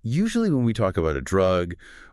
Usually when we talk about a drug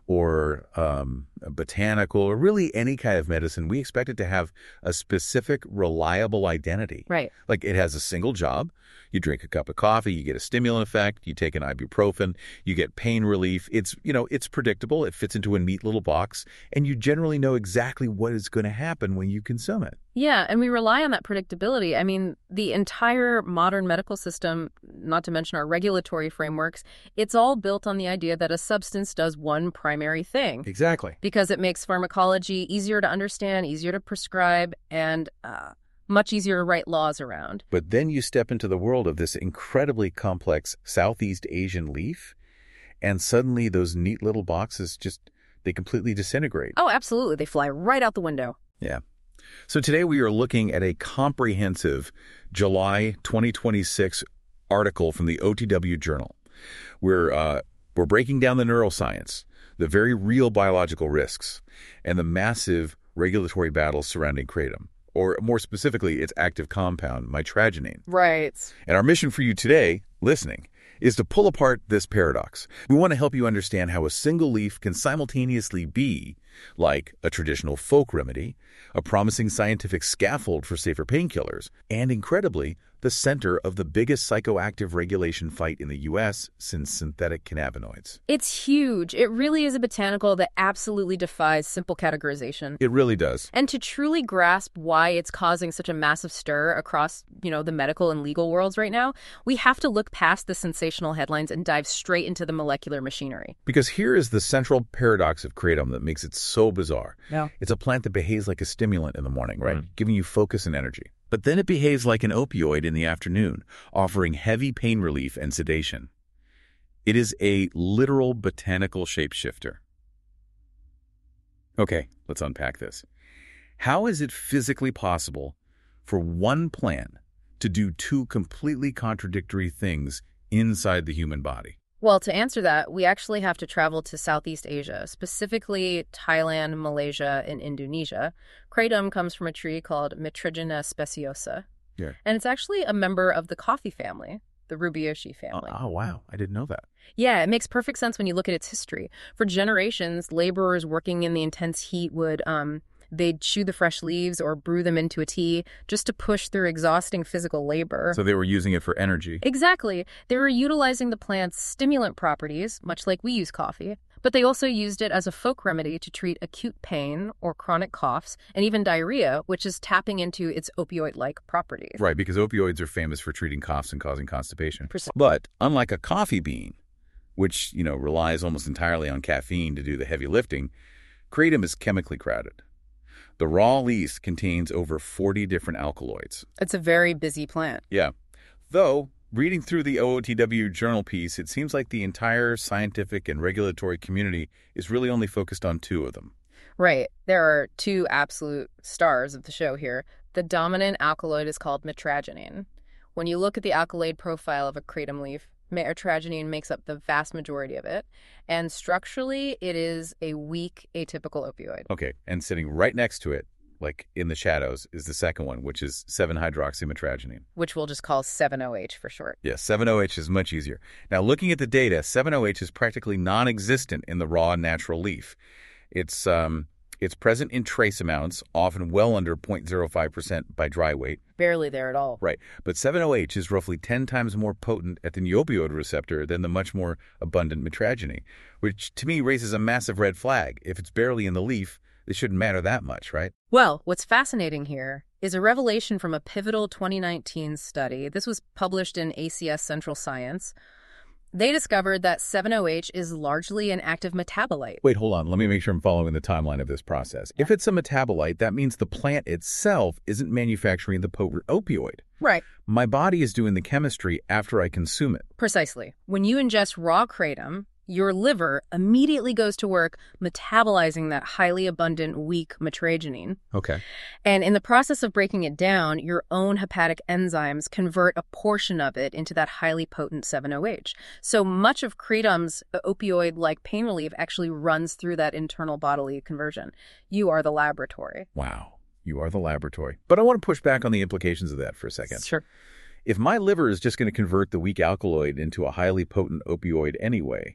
or a botanical or really any kind of medicine, we expect it to have a specific, reliable identity. Right. Like it has a single job. You drink a cup of coffee, you get a stimulant effect, you take an ibuprofen, you get pain relief. It's predictable. It fits into a neat little box, and you generally know exactly what is going to happen when you consume it. Yeah, and we rely on that predictability. I mean, the entire modern medical system, not to mention our regulatory frameworks, it's all built on the idea that a substance does one primary thing. Exactly. Because it makes pharmacology easier to understand, easier to prescribe, and much easier to write laws around. But then you step into the world of this incredibly complex Southeast Asian leaf, and suddenly those neat little boxes they completely disintegrate. Oh, absolutely. They fly right out the window. Yeah. So today we are looking at a comprehensive July 2026 article from the OTW Journal. We're breaking down the neuroscience, the very real biological risks, and the massive regulatory battles surrounding kratom, or more specifically, its active compound, mitragynine. Right. And our mission for you today, listening, is to pull apart this paradox. We want to help you understand how a single leaf can simultaneously be like a traditional folk remedy, a promising scientific scaffold for safer painkillers, and incredibly, the center of the biggest psychoactive regulation fight in the U.S. since synthetic cannabinoids. It's huge. It really is a botanical that absolutely defies simple categorization. It really does. And to truly grasp why it's causing such a massive stir across, the medical and legal worlds right now, we have to look past the sensational headlines and dive straight into the molecular machinery. Because here is the central paradox of kratom that makes it so bizarre. Yeah. It's a plant that behaves like a stimulant in the morning, right? Giving you focus and energy. But then it behaves like an opioid in the afternoon, offering heavy pain relief and sedation. It is a literal botanical shapeshifter. Okay, let's unpack this. How is it physically possible for one plant to do two completely contradictory things inside the human body? Well, to answer that, we actually have to travel to Southeast Asia, specifically Thailand, Malaysia, and Indonesia. Kratom comes from a tree called Mitragynina speciosa. Yeah. And it's actually a member of the coffee family, the Rubiaceae family. Oh, wow. I didn't know that. Yeah, it makes perfect sense when you look at its history. For generations, laborers working in the intense heat would they'd chew the fresh leaves or brew them into a tea just to push through exhausting physical labor. So they were using it for energy. Exactly. They were utilizing the plant's stimulant properties, much like we use coffee, but they also used it as a folk remedy to treat acute pain or chronic coughs and even diarrhea, which is tapping into its opioid-like properties. Right, because opioids are famous for treating coughs and causing constipation. Precisely. But unlike a coffee bean, which, relies almost entirely on caffeine to do the heavy lifting, kratom is chemically crowded. The raw leaf contains over 40 different alkaloids. It's a very busy plant. Yeah. Though, reading through the OOTW journal piece, it seems like the entire scientific and regulatory community is really only focused on two of them. Right. There are two absolute stars of the show here. The dominant alkaloid is called mitragynine. When you look at the alkaloid profile of a kratom leaf, mitragynine makes up the vast majority of it, and structurally, it is a weak atypical opioid. Okay, and sitting right next to it, like in the shadows, is the second one, which is 7-hydroxymitragynine. Which we'll just call 7-OH for short. Yeah, 7-OH is much easier. Now, looking at the data, 7-OH is practically non-existent in the raw natural leaf. It's present in trace amounts, often well under 0.05% by dry weight. Barely there at all. Right. But 7-OH is roughly 10 times more potent at the opioid receptor than the much more abundant mitragynine, which to me raises a massive red flag. If it's barely in the leaf, it shouldn't matter that much, right? Well, what's fascinating here is a revelation from a pivotal 2019 study. This was published in ACS Central Science. They discovered that 7-OH is largely an active metabolite. Wait, hold on. Let me make sure I'm following the timeline of this process. If it's a metabolite, that means the plant itself isn't manufacturing the potent opioid. Right. My body is doing the chemistry after I consume it. Precisely. When you ingest raw kratom, your liver immediately goes to work metabolizing that highly abundant, weak mitragynine. Okay. And in the process of breaking it down, your own hepatic enzymes convert a portion of it into that highly potent 7-OH. So much of kratom's opioid-like pain relief actually runs through that internal bodily conversion. You are the laboratory. Wow. You are the laboratory. But I want to push back on the implications of that for a second. Sure. If my liver is just going to convert the weak alkaloid into a highly potent opioid anyway,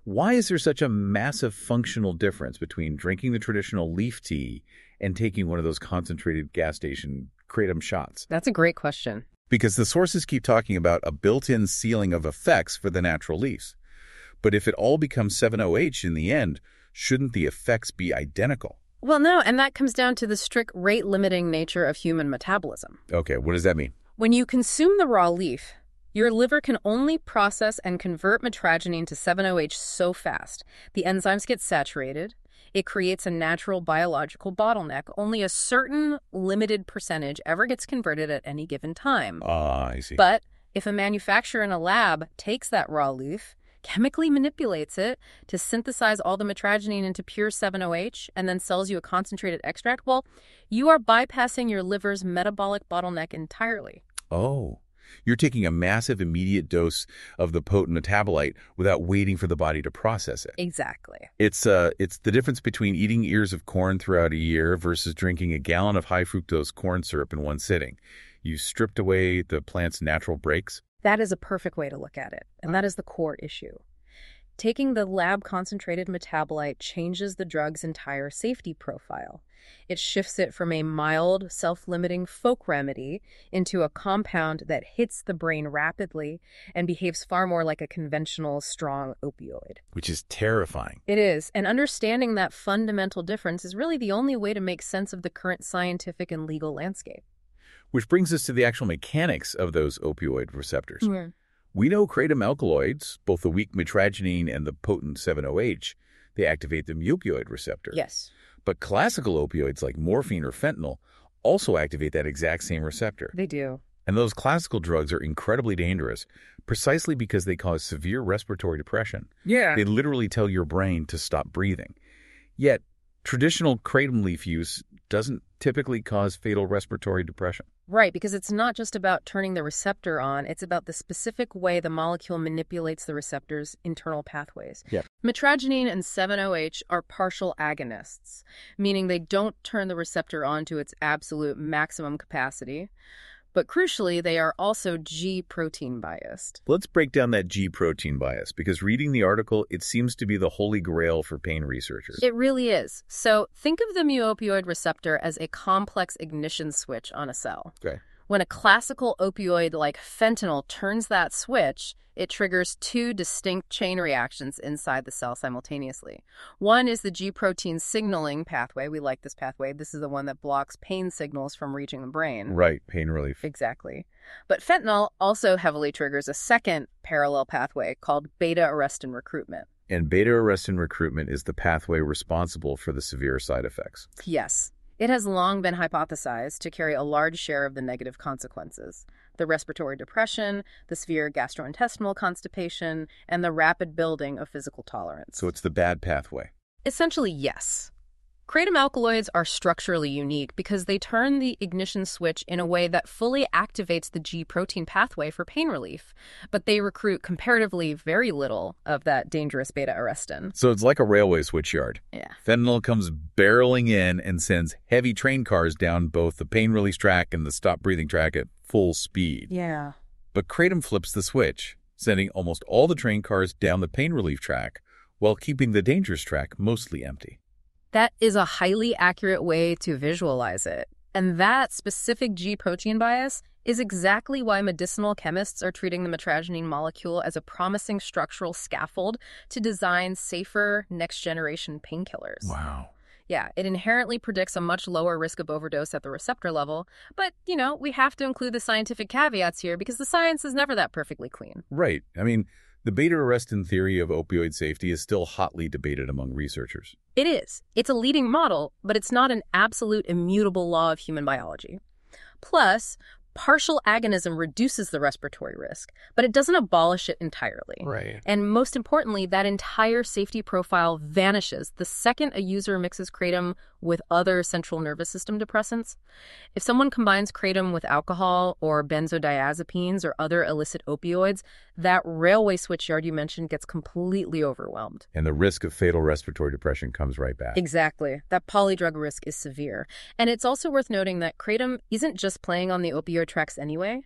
Why is there such a massive functional difference between drinking the traditional leaf tea and taking one of those concentrated gas station kratom shots? That's a great question. Because the sources keep talking about a built-in ceiling of effects for the natural leaves. But if it all becomes 7-OH in the end, shouldn't the effects be identical? Well, no, and that comes down to the strict rate-limiting nature of human metabolism. Okay, what does that mean? When you consume the raw leaf, your liver can only process and convert mitragynine to 7-OH so fast. The enzymes get saturated. It creates a natural biological bottleneck. Only a certain limited percentage ever gets converted at any given time. I see. But if a manufacturer in a lab takes that raw leaf, chemically manipulates it to synthesize all the mitragynine into pure 7-OH, and then sells you a concentrated extract, well, you are bypassing your liver's metabolic bottleneck entirely. Oh, you're taking a massive immediate dose of the potent metabolite without waiting for the body to process it. Exactly. It's the difference between eating ears of corn throughout a year versus drinking a gallon of high fructose corn syrup in one sitting. You stripped away the plant's natural brakes. That is a perfect way to look at it, and that is the core issue. Taking the lab-concentrated metabolite changes the drug's entire safety profile. It shifts it from a mild, self-limiting folk remedy into a compound that hits the brain rapidly and behaves far more like a conventional, strong opioid. Which is terrifying. It is, and understanding that fundamental difference is really the only way to make sense of the current scientific and legal landscape. Which brings us to the actual mechanics of those opioid receptors. Mm. We know kratom alkaloids, both the weak mitragynine and the potent 7-OH, they activate the muopioid receptor. Yes. But classical opioids like morphine or fentanyl also activate that exact same receptor. They do. And those classical drugs are incredibly dangerous precisely because they cause severe respiratory depression. Yeah. They literally tell your brain to stop breathing. Yet, traditional kratom leaf use doesn't typically cause fatal respiratory depression. Right, because it's not just about turning the receptor on, it's about the specific way the molecule manipulates the receptor's internal pathways. Yep. Mitragynine and 7-OH are partial agonists, meaning they don't turn the receptor on to its absolute maximum capacity. But crucially, they are also G-protein biased. Let's break down that G-protein bias, because reading the article, it seems to be the holy grail for pain researchers. It really is. So think of the mu-opioid receptor as a complex ignition switch on a cell. Okay. When a classical opioid like fentanyl turns that switch, it triggers two distinct chain reactions inside the cell simultaneously. One is the G-protein signaling pathway. We like this pathway. This is the one that blocks pain signals from reaching the brain. Right, pain relief. Exactly. But fentanyl also heavily triggers a second parallel pathway called beta-arrestin recruitment. And beta-arrestin recruitment is the pathway responsible for the severe side effects. Yes. It has long been hypothesized to carry a large share of the negative consequences. The respiratory depression, the severe gastrointestinal constipation, and the rapid building of physical tolerance. So it's the bad pathway. Essentially, yes. Kratom alkaloids are structurally unique because they turn the ignition switch in a way that fully activates the G-protein pathway for pain relief, but they recruit comparatively very little of that dangerous beta-arrestin. So it's like a railway switchyard. Yeah. Fentanyl comes barreling in and sends heavy train cars down both the pain release track and the stop breathing track at full speed. Yeah. But kratom flips the switch, sending almost all the train cars down the pain relief track while keeping the dangerous track mostly empty. That is a highly accurate way to visualize it. And that specific G-protein bias is exactly why medicinal chemists are treating the mitragynine molecule as a promising structural scaffold to design safer next-generation painkillers. Wow. Yeah, it inherently predicts a much lower risk of overdose at the receptor level. But, we have to include the scientific caveats here because the science is never that perfectly clean. Right. I mean, the beta-arrestin theory of opioid safety is still hotly debated among researchers. It is. It's a leading model, but it's not an absolute immutable law of human biology. Plus, partial agonism reduces the respiratory risk, but it doesn't abolish it entirely. Right. And most importantly, that entire safety profile vanishes the second a user mixes kratom with other central nervous system depressants. If someone combines kratom with alcohol or benzodiazepines or other illicit opioids, that railway switchyard you mentioned gets completely overwhelmed. And the risk of fatal respiratory depression comes right back. Exactly. That polydrug risk is severe. And it's also worth noting that kratom isn't just playing on the opioid tracks anyway.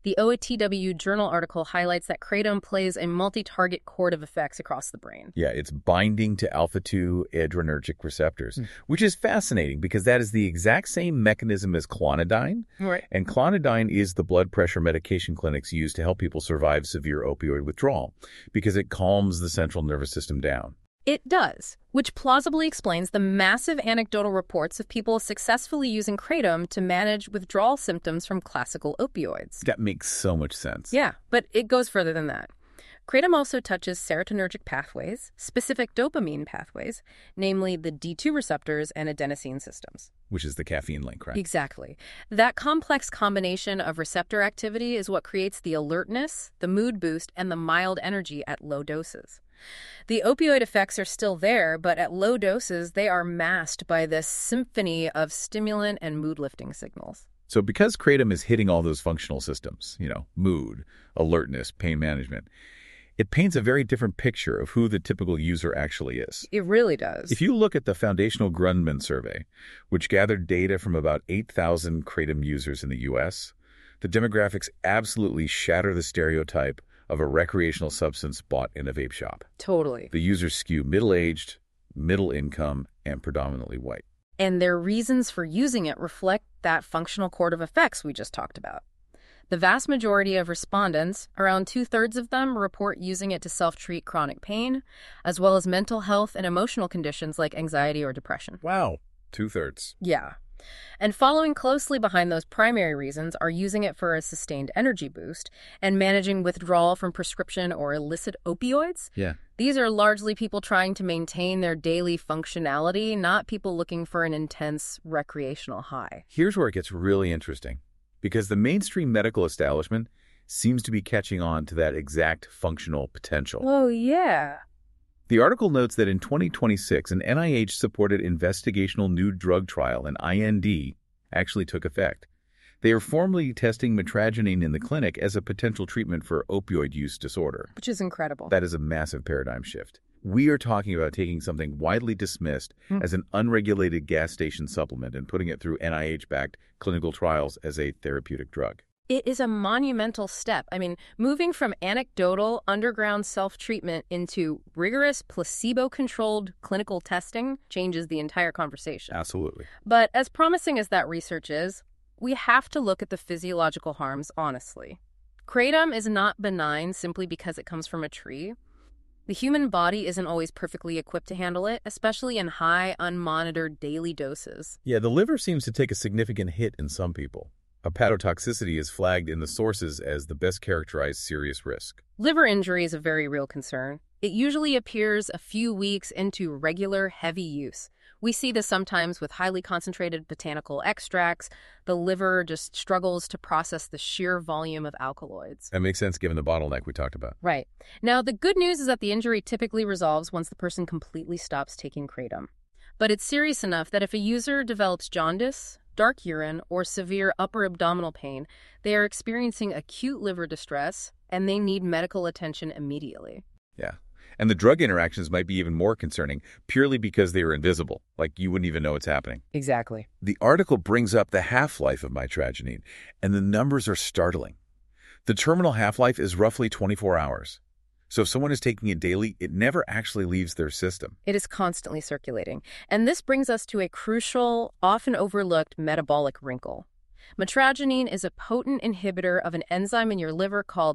The OATW journal article highlights that kratom plays a multi-target chord of effects across the brain. Yeah, it's binding to alpha-2 adrenergic receptors, which is fascinating because that is the exact same mechanism as clonidine. Right. And clonidine is the blood pressure medication clinics use to help people survive severe opioid withdrawal because it calms the central nervous system down. It does, which plausibly explains the massive anecdotal reports of people successfully using kratom to manage withdrawal symptoms from classical opioids. That makes so much sense. Yeah, but it goes further than that. Kratom also touches serotonergic pathways, specific dopamine pathways, namely the D2 receptors and adenosine systems. Which is the caffeine link, right? Exactly. That complex combination of receptor activity is what creates the alertness, the mood boost, and the mild energy at low doses. The opioid effects are still there, but at low doses, they are masked by this symphony of stimulant and mood-lifting signals. So because kratom is hitting all those functional systems, mood, alertness, pain management, it paints a very different picture of who the typical user actually is. It really does. If you look at the Foundational Grundmann survey, which gathered data from about 8,000 kratom users in the U.S., the demographics absolutely shatter the stereotype of a recreational substance bought in a vape shop. Totally. The users skew middle-aged, middle income, and predominantly white. And their reasons for using it reflect that functional chord of effects we just talked about. The vast majority of respondents, around 2/3 of them, report using it to self-treat chronic pain, as well as mental health and emotional conditions like anxiety or depression. Wow. 2/3. Yeah. And following closely behind those primary reasons are using it for a sustained energy boost and managing withdrawal from prescription or illicit opioids. Yeah. These are largely people trying to maintain their daily functionality, not people looking for an intense recreational high. Here's where it gets really interesting, because the mainstream medical establishment seems to be catching on to that exact functional potential. Oh, yeah. The article notes that in 2026, an NIH-supported investigational new drug trial, an IND, actually took effect. They are formally testing mitragynine in the clinic as a potential treatment for opioid use disorder. Which is incredible. That is a massive paradigm shift. We are talking about taking something widely dismissed as an unregulated gas station supplement and putting it through NIH-backed clinical trials as a therapeutic drug. It is a monumental step. I mean, moving from anecdotal underground self-treatment into rigorous placebo-controlled clinical testing changes the entire conversation. Absolutely. But as promising as that research is, we have to look at the physiological harms honestly. Kratom is not benign simply because it comes from a tree. The human body isn't always perfectly equipped to handle it, especially in high, unmonitored daily doses. Yeah, the liver seems to take a significant hit in some people. Hepatotoxicity is flagged in the sources as the best characterized serious risk. Liver injury is a very real concern. It usually appears a few weeks into regular, heavy use. We see this sometimes with highly concentrated botanical extracts. The liver just struggles to process the sheer volume of alkaloids. That makes sense given the bottleneck we talked about. Right. Now, the good news is that the injury typically resolves once the person completely stops taking kratom. But it's serious enough that if a user develops jaundice, dark urine, or severe upper abdominal pain, they are experiencing acute liver distress, and they need medical attention immediately. Yeah. And the drug interactions might be even more concerning, purely because they are invisible, like you wouldn't even know it's happening. Exactly. The article brings up the half-life of mitragynine, and the numbers are startling. The terminal half-life is roughly 24 hours. So if someone is taking it daily, it never actually leaves their system. It is constantly circulating. And this brings us to a crucial, often overlooked metabolic wrinkle. Mitragynine is a potent inhibitor of an enzyme in your liver called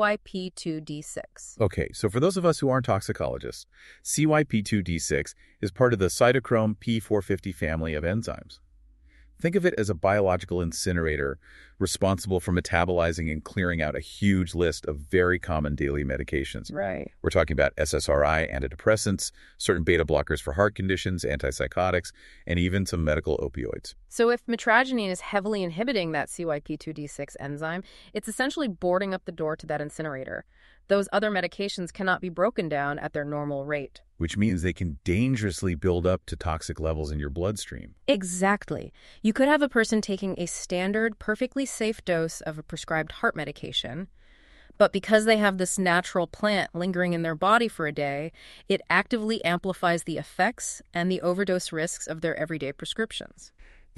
CYP2D6. Okay, so for those of us who aren't toxicologists, CYP2D6 is part of the cytochrome P450 family of enzymes. Think of it as a biological incinerator responsible for metabolizing and clearing out a huge list of very common daily medications. Right. We're talking about SSRI, antidepressants, certain beta blockers for heart conditions, antipsychotics, and even some medical opioids. So if mitragynine is heavily inhibiting that CYP2D6 enzyme, it's essentially boarding up the door to that incinerator. Those other medications cannot be broken down at their normal rate. Which means they can dangerously build up to toxic levels in your bloodstream. Exactly. You could have a person taking a standard, perfectly safe dose of a prescribed heart medication, but because they have this natural plant lingering in their body for a day, it actively amplifies the effects and the overdose risks of their everyday prescriptions.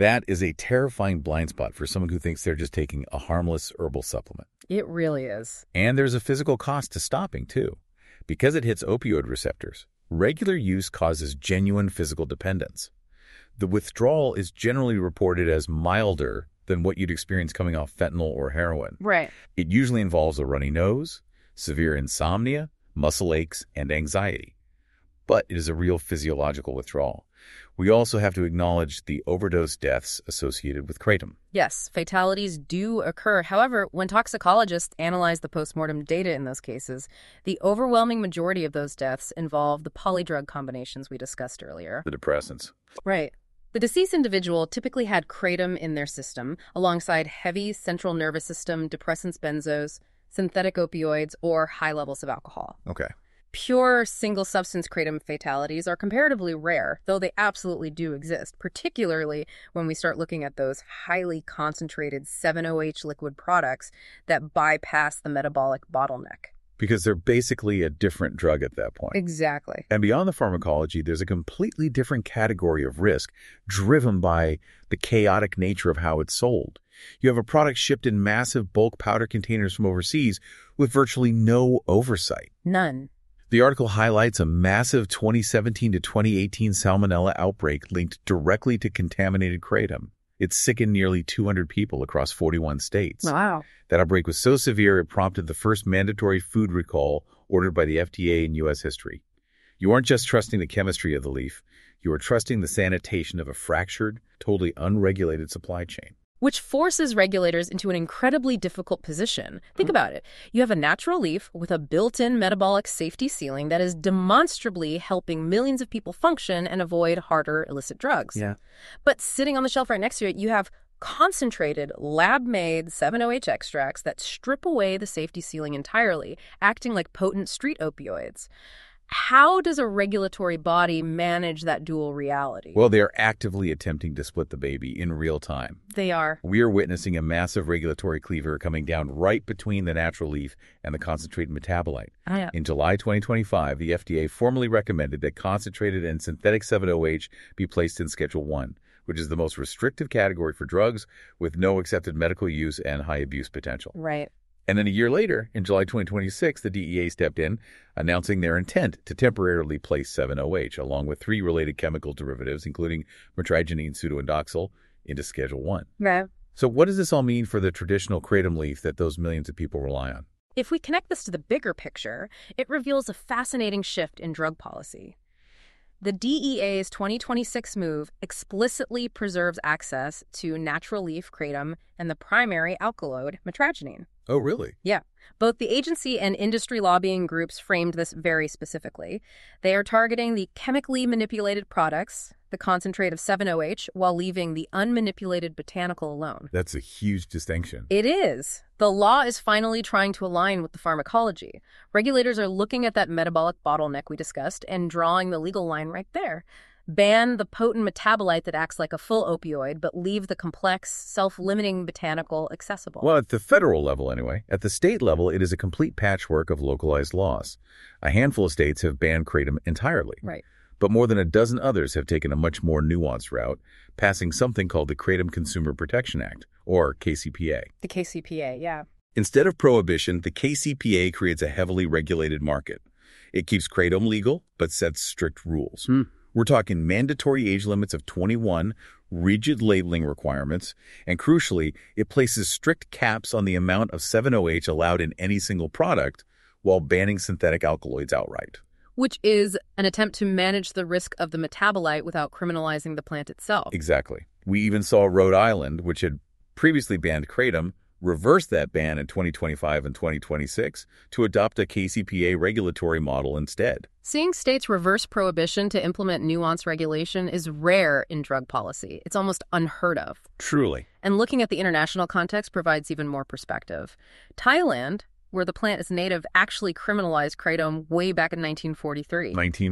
That is a terrifying blind spot for someone who thinks they're just taking a harmless herbal supplement. It really is. And there's a physical cost to stopping, too. Because it hits opioid receptors, regular use causes genuine physical dependence. The withdrawal is generally reported as milder than what you'd experience coming off fentanyl or heroin. Right. It usually involves a runny nose, severe insomnia, muscle aches, and anxiety. But it is a real physiological withdrawal. We also have to acknowledge the overdose deaths associated with kratom. Yes, fatalities do occur. However, when toxicologists analyze the postmortem data in those cases, the overwhelming majority of those deaths involve the polydrug combinations we discussed earlier. The depressants. Right. The deceased individual typically had kratom in their system, alongside heavy central nervous system depressants, benzos, synthetic opioids, or high levels of alcohol. Okay. Pure single-substance kratom fatalities are comparatively rare, though they absolutely do exist, particularly when we start looking at those highly concentrated 7-OH liquid products that bypass the metabolic bottleneck. Because they're basically a different drug at that point. Exactly. And beyond the pharmacology, there's a completely different category of risk driven by the chaotic nature of how it's sold. You have a product shipped in massive bulk powder containers from overseas with virtually no oversight. None. The article highlights a massive 2017 to 2018 salmonella outbreak linked directly to contaminated kratom. It sickened nearly 200 people across 41 states. Wow. That outbreak was so severe it prompted the first mandatory food recall ordered by the FDA in U.S. history. You aren't just trusting the chemistry of the leaf, you are trusting the sanitation of a fractured, totally unregulated supply chain. Which forces regulators into an incredibly difficult position. Think about it. You have a natural leaf with a built-in metabolic safety ceiling that is demonstrably helping millions of people function and avoid harder illicit drugs. Yeah. But sitting on the shelf right next to it, you have concentrated, lab-made 7-OH extracts that strip away the safety ceiling entirely, acting like potent street opioids. How does a regulatory body manage that dual reality? Well, they are actively attempting to split the baby in real time. They are. We are witnessing a massive regulatory cleaver coming down right between the natural leaf and the concentrated metabolite. In July 2025, the FDA formally recommended that concentrated and synthetic 7-OH be placed in Schedule 1, which is the most restrictive category for drugs with no accepted medical use and high abuse potential. Right. And then a year later, in July 2026, the DEA stepped in, announcing their intent to temporarily place 7-OH, along with 3 related chemical derivatives, including metragenine pseudoindoxil, into Schedule 1. Right. So what does this all mean for the traditional kratom leaf that those millions of people rely on? If we connect this to the bigger picture, it reveals a fascinating shift in drug policy. The DEA's 2026 move explicitly preserves access to natural leaf kratom and the primary alkaloid, metragenine. Oh, really? Yeah. Both the agency and industry lobbying groups framed this very specifically. They are targeting the chemically manipulated products, the concentrate of 7-OH, while leaving the unmanipulated botanical alone. That's a huge distinction. It is. The law is finally trying to align with the pharmacology. Regulators are looking at that metabolic bottleneck we discussed and drawing the legal line right there. Ban the potent metabolite that acts like a full opioid, but leave the complex, self-limiting botanical accessible. Well, at the federal level anyway. At the state level, it is a complete patchwork of localized laws. A handful of states have banned kratom entirely. Right. But more than a dozen others have taken a much more nuanced route, passing something called the Kratom Consumer Protection Act, or KCPA. The KCPA, yeah. Instead of prohibition, the KCPA creates a heavily regulated market. It keeps kratom legal, but sets strict rules. We're talking mandatory age limits of 21, rigid labeling requirements, and crucially, it places strict caps on the amount of 7-OH allowed in any single product while banning synthetic alkaloids outright. Which is an attempt to manage the risk of the metabolite without criminalizing the plant itself. Exactly. We even saw Rhode Island, which had previously banned kratom, reverse that ban in 2025 and 2026 to adopt a KCPA regulatory model instead. Seeing states reverse prohibition to implement nuanced regulation is rare in drug policy. It's almost unheard of. Truly. And looking at the international context provides even more perspective. Thailand, where the plant is native, actually criminalized kratom way back in 1943.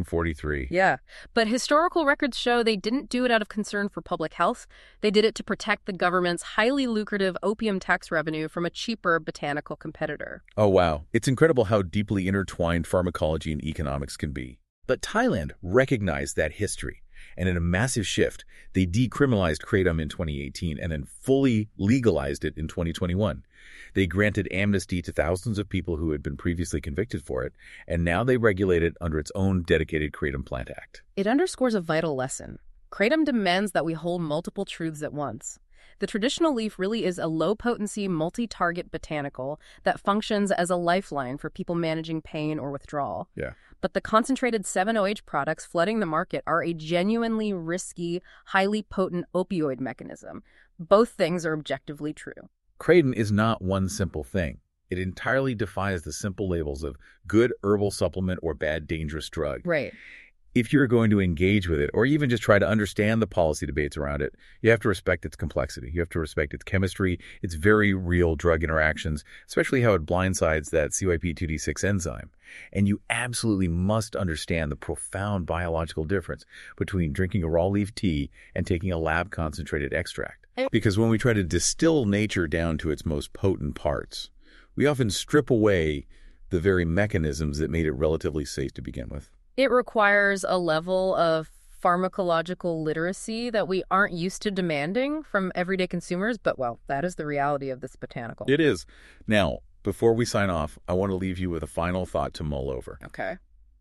1943. Yeah. But historical records show they didn't do it out of concern for public health. They did it to protect the government's highly lucrative opium tax revenue from a cheaper botanical competitor. Oh, wow. It's incredible how deeply intertwined pharmacology and economics can be. But Thailand recognized that history, And in a massive shift, they decriminalized kratom in 2018 and then fully legalized it in 2021. They granted amnesty to thousands of people who had been previously convicted for it, and now they regulate it under its own dedicated Kratom Plant Act. It underscores a vital lesson. Kratom demands that we hold multiple truths at once. The traditional leaf really is a low-potency, multi-target botanical that functions as a lifeline for people managing pain or withdrawal. Yeah. But the concentrated 7-OH products flooding the market are a genuinely risky, highly potent opioid mechanism. Both things are objectively true. Kratom is not one simple thing. It entirely defies the simple labels of good herbal supplement or bad dangerous drug. Right. If you're going to engage with it or even just try to understand the policy debates around it, you have to respect its complexity. You have to respect its chemistry, its very real drug interactions, especially how it blindsides that CYP2D6 enzyme. And you absolutely must understand the profound biological difference between drinking a raw leaf tea and taking a lab-concentrated extract. Because when we try to distill nature down to its most potent parts, we often strip away the very mechanisms that made it relatively safe to begin with. It requires a level of pharmacological literacy that we aren't used to demanding from everyday consumers, but, well, that is the reality of this botanical. It is. Now, before we sign off, I want to leave you with a final thought to mull over. Okay.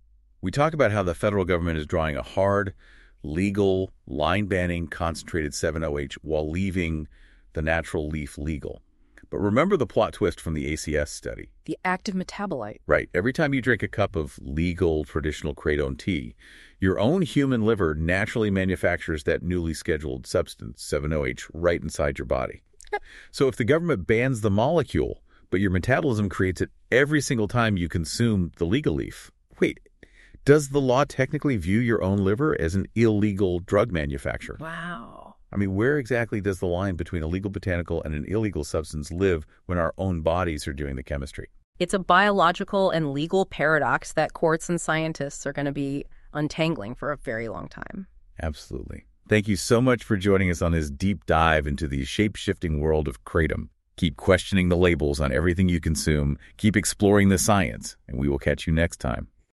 We talk about how the federal government is drawing a hard, legal, line-banning concentrated 7-OH while leaving the natural leaf legal. But remember the plot twist from the ACS study. The active metabolite. Right. Every time you drink a cup of legal traditional kratom tea, your own human liver naturally manufactures that newly scheduled substance, 7-OH, right inside your body. So if the government bans the molecule, but your metabolism creates it every single time you consume the legal leaf, wait, does the law technically view your own liver as an illegal drug manufacturer? Wow. I mean, where exactly does the line between a legal botanical and an illegal substance live when our own bodies are doing the chemistry? It's a biological and legal paradox that courts and scientists are going to be untangling for a very long time. Absolutely. Thank you so much for joining us on this deep dive into the shape-shifting world of kratom. Keep questioning the labels on everything you consume, keep exploring the science, and we will catch you next time.